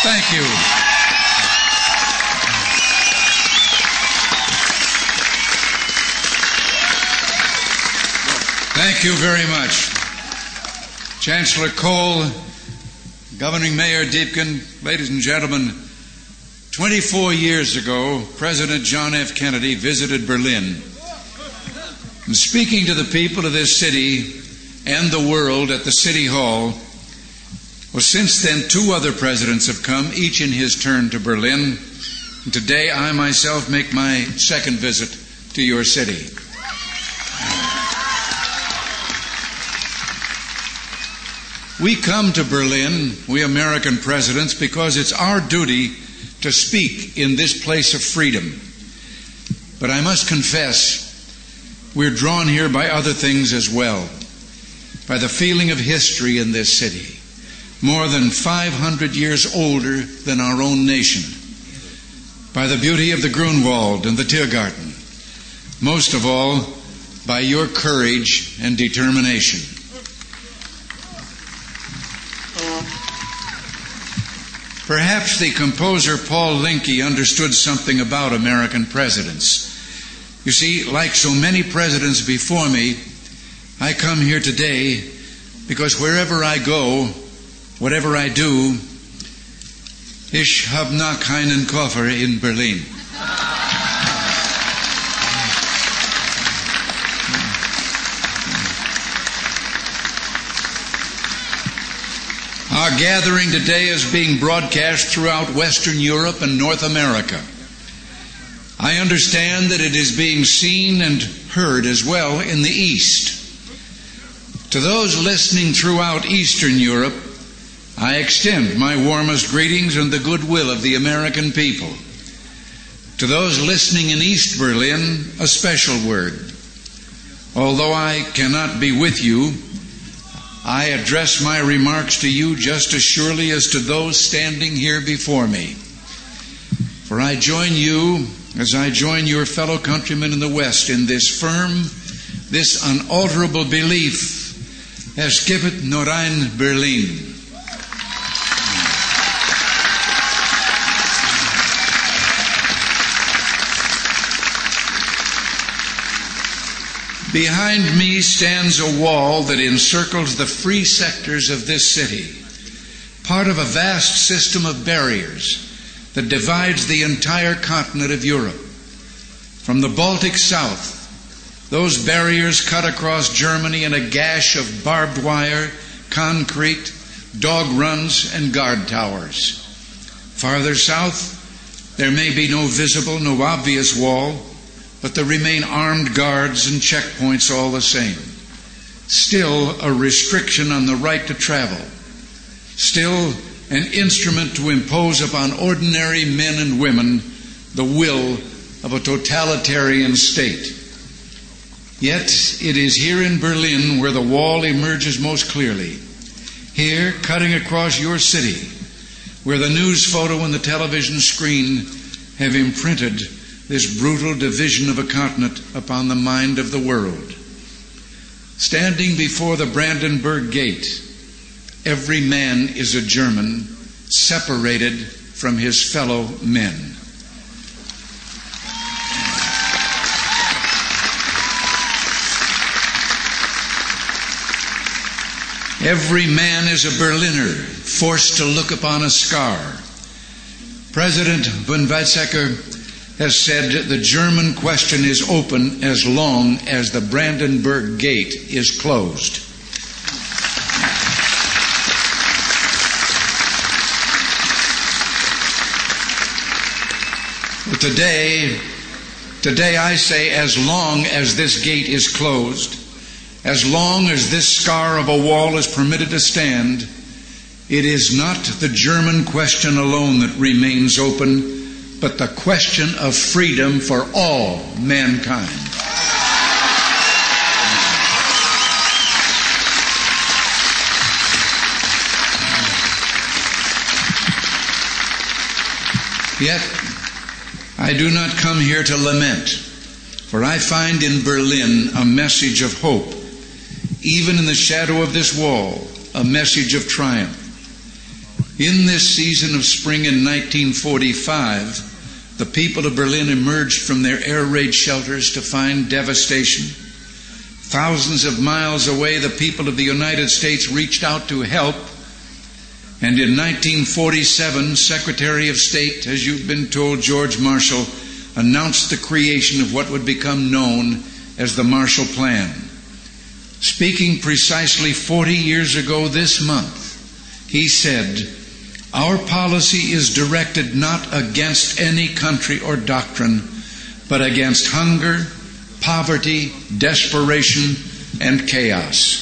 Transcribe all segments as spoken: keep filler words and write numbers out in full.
Thank you. Thank you very much. Chancellor Kohl, Governing Mayor Deepkin, ladies and gentlemen, twenty-four years ago, President John F. Kennedy visited Berlin. And speaking to the people of this city and the world at the City Hall, well, since then, two other presidents have come, each in his turn to Berlin. And today, I myself make my second visit to your city. We come to Berlin, we American presidents, because it's our duty to speak in this place of freedom. But I must confess, we're drawn here by other things as well, by the feeling of history in this city, more than five hundred years older than our own nation, by the beauty of the Grunwald and the Tiergarten, most of all, by your courage and determination. Perhaps the composer Paul Linke understood something about American presidents. You see, like so many presidents before me, I come here today because wherever I go, whatever I do, ich hab noch keinen Koffer in Berlin. Our gathering today is being broadcast throughout Western Europe and North America. I understand that it is being seen and heard as well in the East. To those listening throughout Eastern Europe, I extend my warmest greetings and the goodwill of the American people. To those listening in East Berlin, a special word. Although I cannot be with you, I address my remarks to you just as surely as to those standing here before me. For I join you, as I join your fellow countrymen in the West, in this firm, this unalterable belief, es gibt nur ein Berlin. Behind me stands a wall that encircles the free sectors of this city, part of a vast system of barriers that divides the entire continent of Europe. From the Baltic south, those barriers cut across Germany in a gash of barbed wire, concrete, dog runs, and guard towers. Farther south, there may be no visible, no obvious wall, but there remain armed guards and checkpoints all the same. Still a restriction on the right to travel. Still an instrument to impose upon ordinary men and women the will of a totalitarian state. Yet it is here in Berlin where the wall emerges most clearly. Here, cutting across your city, where the news photo and the television screen have imprinted this brutal division of a continent upon the mind of the world. Standing before the Brandenburg Gate, every man is a German, separated from his fellow men. Every man is a Berliner, forced to look upon a scar. President von Weizsäcker has said the German question is open as long as the Brandenburg Gate is closed. But today, today I say as long as this gate is closed, as long as this scar of a wall is permitted to stand, it is not the German question alone that remains open, but the question of freedom for all mankind. Yet, I do not come here to lament, for I find in Berlin a message of hope. Even in the shadow of this wall, a message of triumph. In this season of spring in nineteen forty-five, the people of Berlin emerged from their air raid shelters to find devastation. Thousands of miles away, the people of the United States reached out to help. And in nineteen forty-seven, Secretary of State, as you've been told, George Marshall, announced the creation of what would become known as the Marshall Plan. Speaking precisely forty years ago this month, he said, "Our policy is directed not against any country or doctrine, but against hunger, poverty, desperation, and chaos."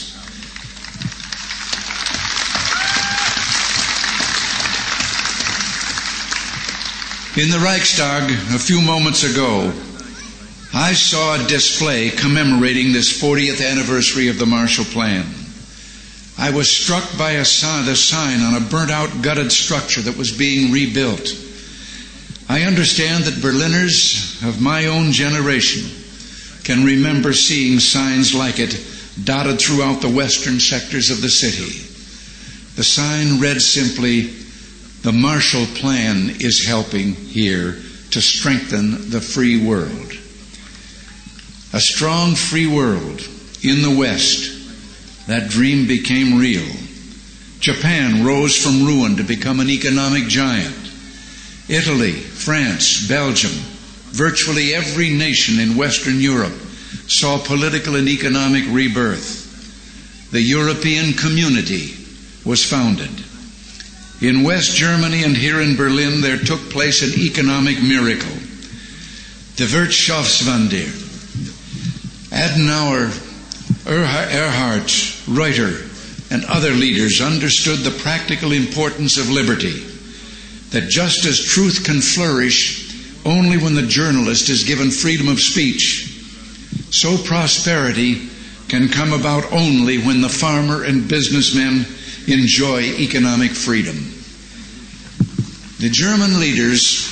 In the Reichstag a few moments ago, I saw a display commemorating this fortieth anniversary of the Marshall Plan. I was struck by a sign, the sign on a burnt-out, gutted structure that was being rebuilt. I understand that Berliners of my own generation can remember seeing signs like it dotted throughout the western sectors of the city. The sign read simply, "The Marshall Plan is helping here to strengthen the free world." A strong free world in the West, that dream became real. Japan rose from ruin to become an economic giant. Italy, France, Belgium, virtually every nation in Western Europe saw political and economic rebirth. The European Community was founded. In West Germany and here in Berlin, there took place an economic miracle. The Wirtschaftswunder. Adenauer, Erhard, Reuter, and other leaders understood the practical importance of liberty, that just as truth can flourish only when the journalist is given freedom of speech, so prosperity can come about only when the farmer and businessmen enjoy economic freedom. The German leaders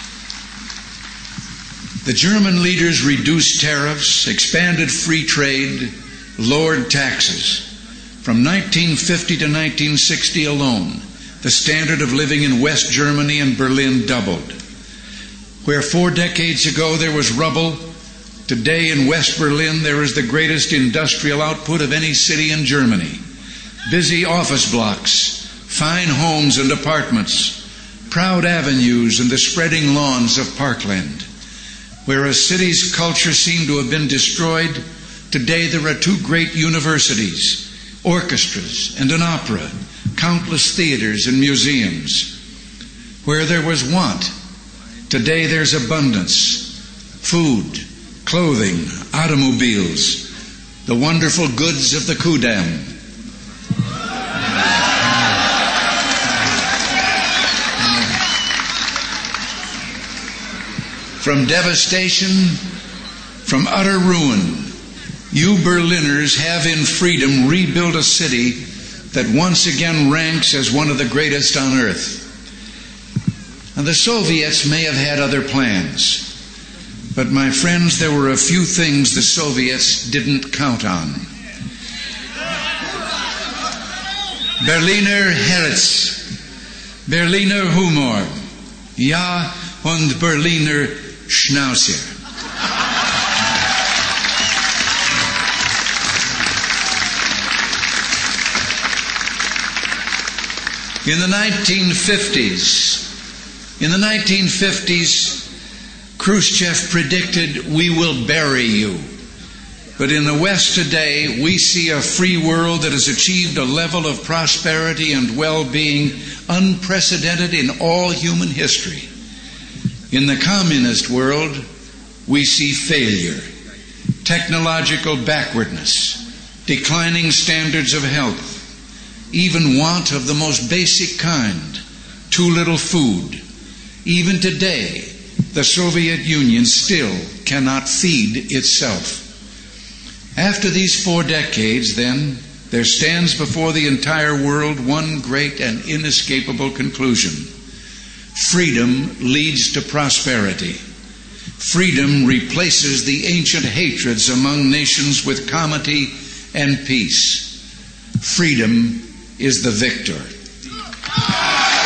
The German leaders reduced tariffs, expanded free trade, lowered taxes. From nineteen fifty to nineteen sixty alone, the standard of living in West Germany and Berlin doubled. Where four decades ago there was rubble, today in West Berlin there is the greatest industrial output of any city in Germany. Busy office blocks, fine homes and apartments, proud avenues and the spreading lawns of parkland. Where a city's culture seemed to have been destroyed, today there are two great universities, orchestras and an opera, countless theaters and museums. Where there was want, today there's abundance. Food, clothing, automobiles, the wonderful goods of the Kudamm. From devastation, from utter ruin, you Berliners have in freedom rebuilt a city that once again ranks as one of the greatest on earth. And the Soviets may have had other plans, but my friends, there were a few things the Soviets didn't count on. Berliner Herz, Berliner Humor, ja und Berliner Schnauzer. In the nineteen fifties, in the nineteen fifties, Khrushchev predicted, "We will bury you." But in the West today, we see a free world that has achieved a level of prosperity and well-being unprecedented in all human history. In the communist world, we see failure, technological backwardness, declining standards of health, even want of the most basic kind, too little food. Even today, the Soviet Union still cannot feed itself. After these four decades, then, there stands before the entire world one great and inescapable conclusion. Freedom leads to prosperity. Freedom replaces the ancient hatreds among nations with comity and peace. Freedom is the victor.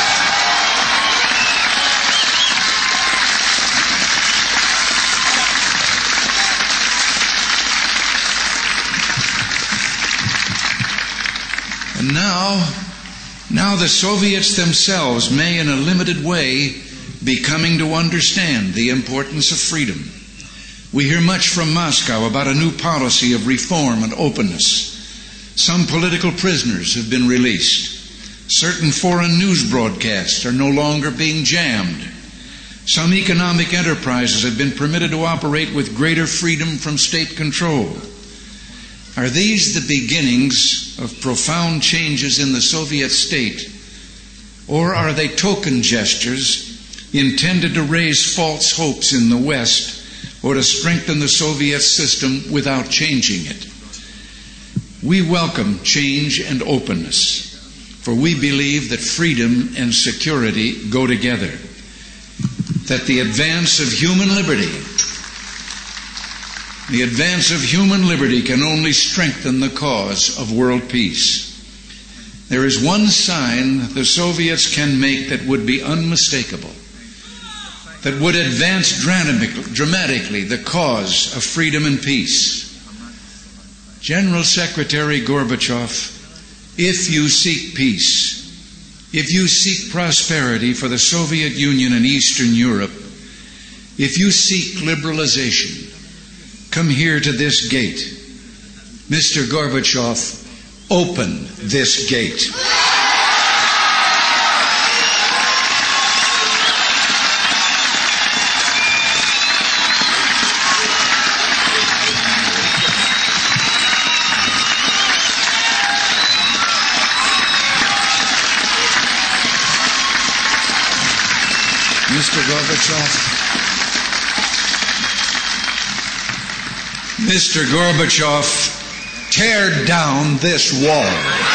And now, now the Soviets themselves may in a limited way be coming to understand the importance of freedom. We hear much from Moscow about a new policy of reform and openness. Some political prisoners have been released. Certain foreign news broadcasts are no longer being jammed. Some economic enterprises have been permitted to operate with greater freedom from state control. Are these the beginnings of profound changes in the Soviet state, or are they token gestures intended to raise false hopes in the West or to strengthen the Soviet system without changing it? We welcome change and openness, for we believe that freedom and security go together, that the advance of human liberty, the advance of human liberty can only strengthen the cause of world peace. There is one sign the Soviets can make that would be unmistakable, that would advance dramatically the cause of freedom and peace. General Secretary Gorbachev, if you seek peace, if you seek prosperity for the Soviet Union and Eastern Europe, if you seek liberalization, come here to this gate. Mister Gorbachev, open this gate. Mister Gorbachev, Mister Gorbachev, tear down this wall.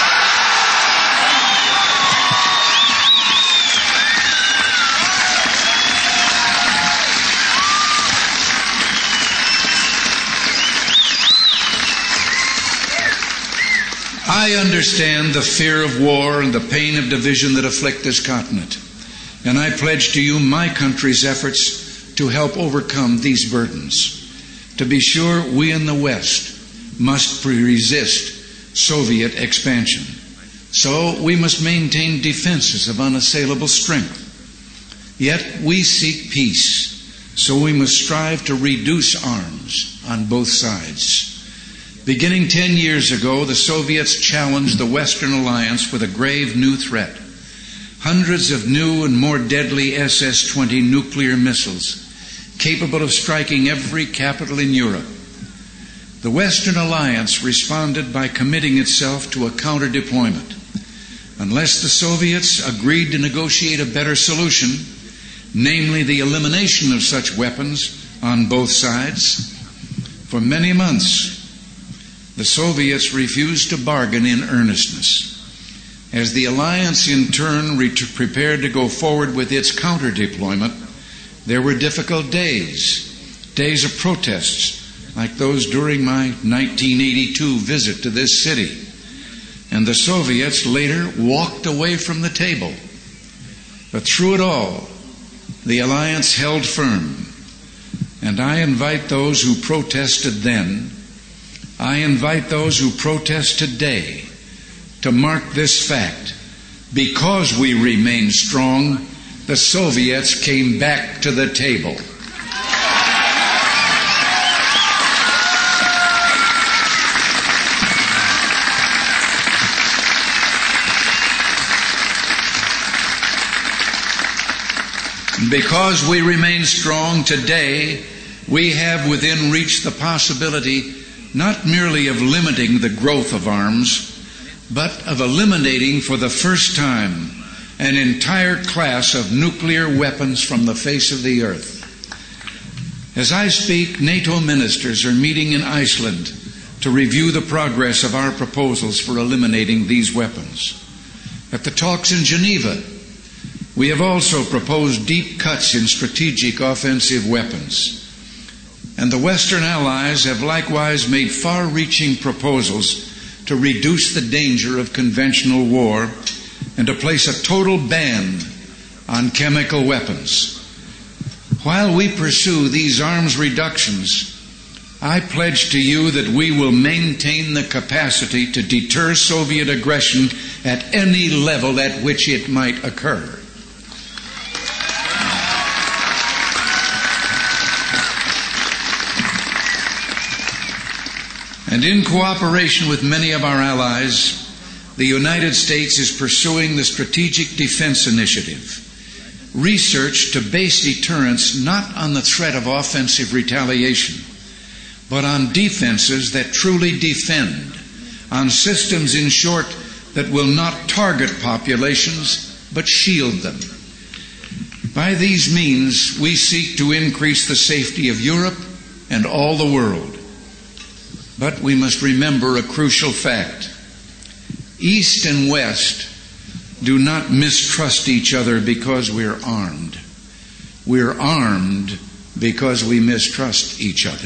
I understand the fear of war and the pain of division that afflict this continent, and I pledge to you my country's efforts to help overcome these burdens. To be sure, we in the West must resist Soviet expansion. So we must maintain defenses of unassailable strength. Yet we seek peace, so we must strive to reduce arms on both sides. Beginning ten years ago, the Soviets challenged the Western alliance with a grave new threat. Hundreds of new and more deadly S S twenty nuclear missiles, capable of striking every capital in Europe. The Western Alliance responded by committing itself to a counter-deployment. Unless the Soviets agreed to negotiate a better solution, namely the elimination of such weapons on both sides, for many months the Soviets refused to bargain in earnestness. As the alliance in turn re- prepared to go forward with its counter-deployment, there were difficult days, days of protests, like those during my nineteen eighty-two visit to this city. And the Soviets later walked away from the table. But through it all, the alliance held firm. And I invite those who protested then, I invite those who protest today to mark this fact. Because we remain strong, the Soviets came back to the table. Because we remain strong today, we have within reach the possibility not merely of limiting the growth of arms, but of eliminating for the first time an entire class of nuclear weapons from the face of the earth. As I speak, NATO ministers are meeting in Iceland to review the progress of our proposals for eliminating these weapons. At the talks in Geneva, we have also proposed deep cuts in strategic offensive weapons. And the Western allies have likewise made far-reaching proposals to reduce the danger of conventional war and to place a total ban on chemical weapons. While we pursue these arms reductions, I pledge to you that we will maintain the capacity to deter Soviet aggression at any level at which it might occur. And in cooperation with many of our allies, the United States is pursuing the Strategic Defense Initiative, research to base deterrence not on the threat of offensive retaliation, but on defenses that truly defend, on systems, in short, that will not target populations, but shield them. By these means, we seek to increase the safety of Europe and all the world. But we must remember a crucial fact. East and West do not mistrust each other because we're armed. We're armed because we mistrust each other.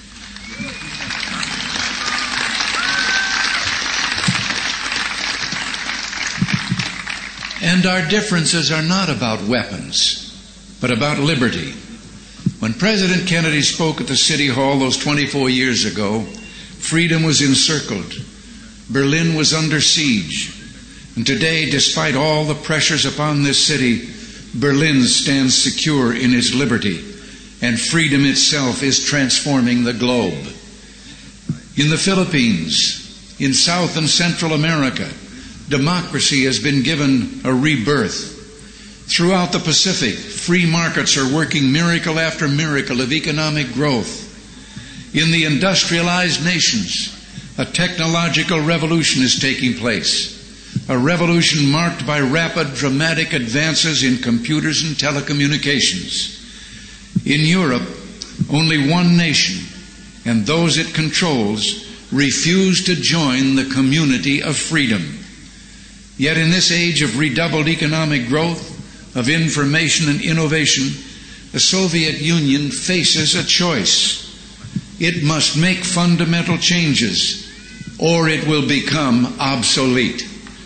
And our differences are not about weapons, but about liberty. When President Kennedy spoke at the City Hall those twenty-four years ago, freedom was encircled. Berlin was under siege. And today, despite all the pressures upon this city, Berlin stands secure in its liberty, and freedom itself is transforming the globe. In the Philippines, in South and Central America, democracy has been given a rebirth. Throughout the Pacific, free markets are working miracle after miracle of economic growth. In the industrialized nations, a technological revolution is taking place, a revolution marked by rapid, dramatic advances in computers and telecommunications. In Europe, only one nation, and those it controls, refuse to join the community of freedom. Yet in this age of redoubled economic growth, of information and innovation, the Soviet Union faces a choice. It must make fundamental changes, or it will become obsolete.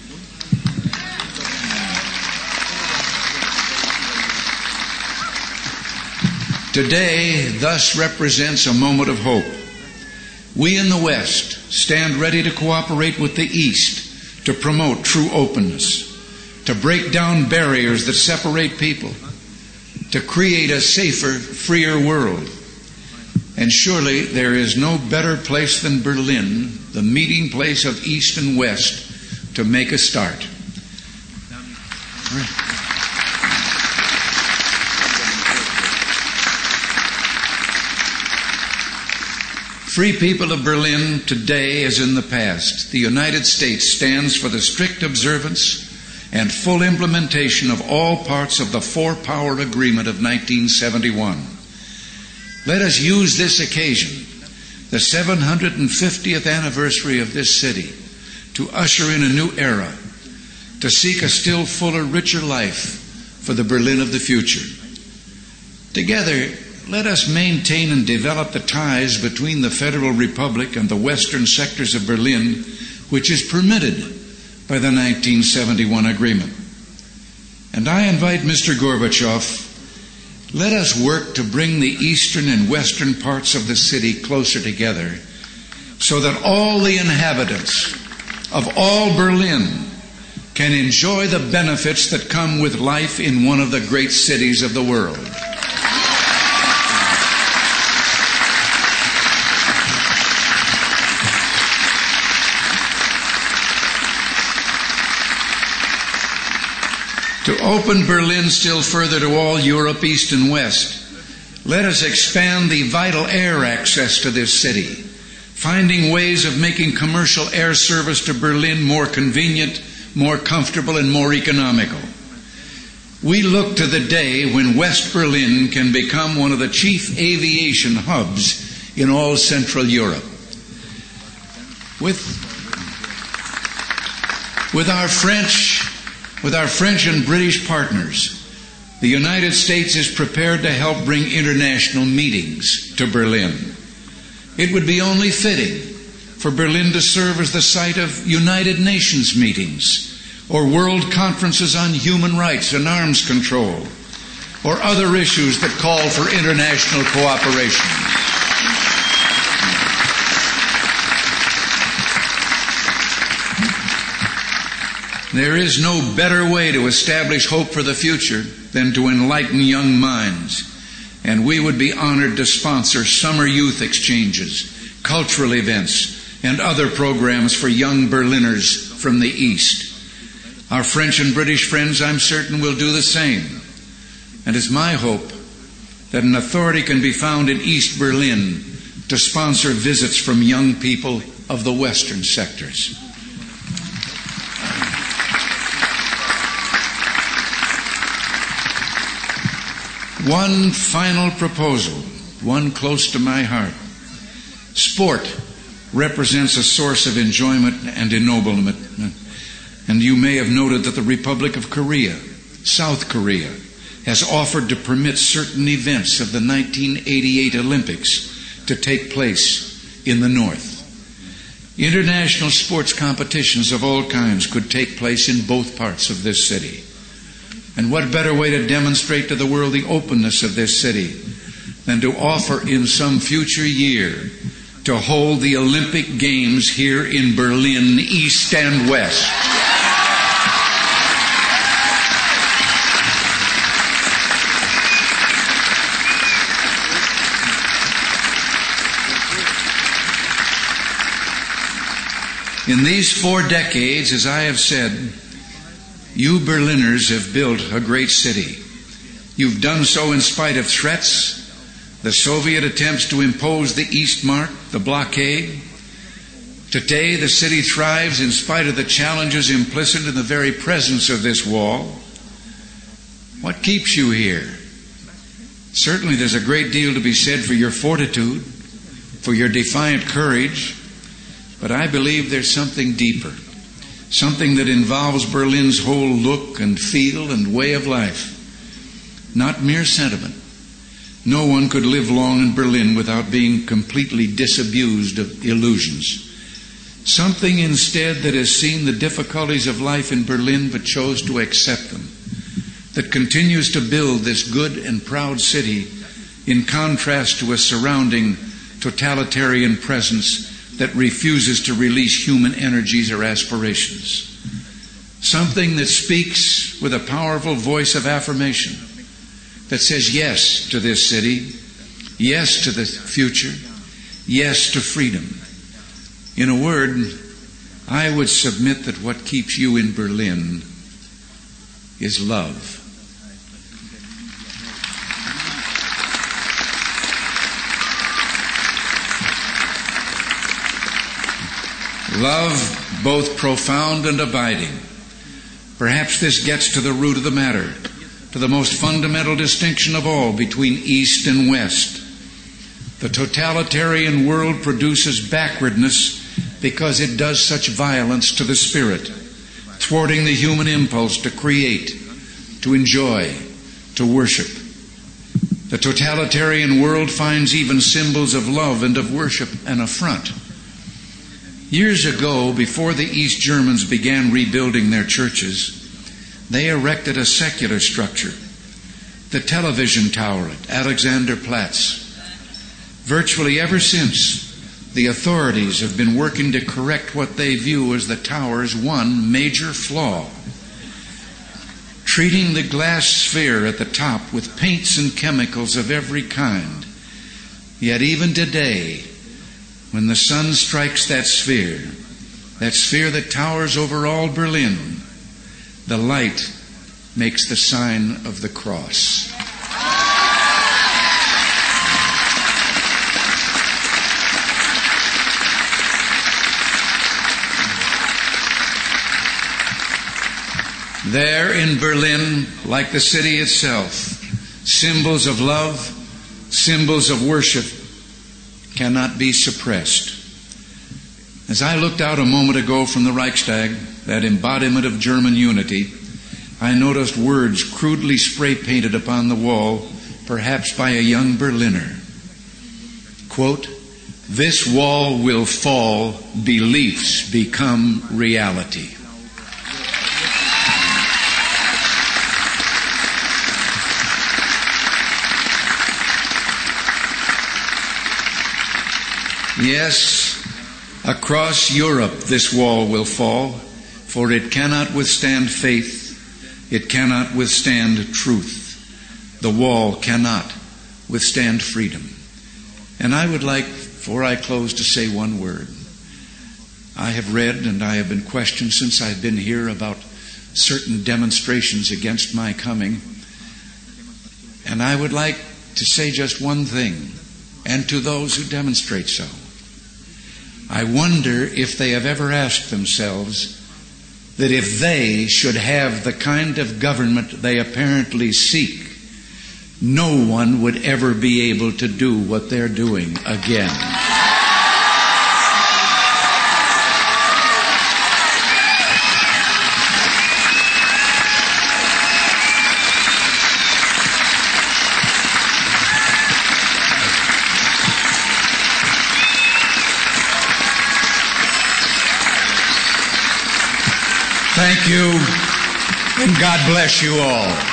Today, thus, represents a moment of hope. We in the West stand ready to cooperate with the East to promote true openness, to break down barriers that separate people, to create a safer, freer world. And surely there is no better place than Berlin, the meeting place of East and West, to make a start. Free people of Berlin, today as in the past, the United States stands for the strict observance and full implementation of all parts of the Four-Power Agreement of nineteen seventy-one. Let us use this occasion, the seven hundred fiftieth anniversary of this city, to usher in a new era, to seek a still fuller, richer life for the Berlin of the future. Together, let us maintain and develop the ties between the Federal Republic and the western sectors of Berlin, which is permitted by the nineteen seventy-one agreement. And I invite Mister Gorbachev, let us work to bring the eastern and western parts of the city closer together so that all the inhabitants of all Berlin can enjoy the benefits that come with life in one of the great cities of the world. To open Berlin still further to all Europe, East and West, let us expand the vital air access to this city, finding ways of making commercial air service to Berlin more convenient, more comfortable, and more economical. We look to the day when West Berlin can become one of the chief aviation hubs in all Central Europe. With, with our French With our French and British partners, the United States is prepared to help bring international meetings to Berlin. It would be only fitting for Berlin to serve as the site of United Nations meetings, or world conferences on human rights and arms control, or other issues that call for international cooperation. There is no better way to establish hope for the future than to enlighten young minds. And we would be honored to sponsor summer youth exchanges, cultural events, and other programs for young Berliners from the East. Our French and British friends, I'm certain, will do the same. And it's my hope that an authority can be found in East Berlin to sponsor visits from young people of the Western sectors. One final proposal, one close to my heart. Sport represents a source of enjoyment and ennoblement. And you may have noted that the Republic of Korea, South Korea, has offered to permit certain events of the nineteen eighty-eight Olympics to take place in the North. International sports competitions of all kinds could take place in both parts of this city. And what better way to demonstrate to the world the openness of this city than to offer in some future year to hold the Olympic Games here in Berlin, East and West. In these four decades, as I have said, you Berliners have built a great city. You've done so in spite of threats, the Soviet attempts to impose the Eastmark, the blockade. Today, the city thrives in spite of the challenges implicit in the very presence of this wall. What keeps you here? Certainly there's a great deal to be said for your fortitude, for your defiant courage, but I believe there's something deeper. Something that involves Berlin's whole look and feel and way of life. Not mere sentiment. No one could live long in Berlin without being completely disabused of illusions. Something instead that has seen the difficulties of life in Berlin but chose to accept them. That continues to build this good and proud city in contrast to a surrounding totalitarian presence that refuses to release human energies or aspirations. Something that speaks with a powerful voice of affirmation that says yes to this city, yes to the future, yes to freedom. In a word, I would submit that what keeps you in Berlin is love. Love, both profound and abiding. Perhaps this gets to the root of the matter, to the most fundamental distinction of all between East and West. The totalitarian world produces backwardness because it does such violence to the spirit, thwarting the human impulse to create, to enjoy, to worship. The totalitarian world finds even symbols of love and of worship an affront. Years ago, before the East Germans began rebuilding their churches, they erected a secular structure, the television tower at Alexanderplatz. Virtually ever since, the authorities have been working to correct what they view as the tower's one major flaw, treating the glass sphere at the top with paints and chemicals of every kind. Yet even today, when the sun strikes that sphere, that sphere that towers over all Berlin, the light makes the sign of the cross. There in Berlin, like the city itself, symbols of love, symbols of worship cannot be suppressed. As I looked out a moment ago from the Reichstag, that embodiment of German unity, I noticed words crudely spray-painted upon the wall, perhaps by a young Berliner. Quote, "This wall will fall, beliefs become reality." Yes, across Europe this wall will fall, for it cannot withstand faith, it cannot withstand truth. The wall cannot withstand freedom. And I would like, before I close, to say one word. I have read and I have been questioned since I've been here about certain demonstrations against my coming. And I would like to say just one thing, and to those who demonstrate so. I wonder if they have ever asked themselves that if they should have the kind of government they apparently seek, no one would ever be able to do what they're doing again. Thank you, and God bless you all.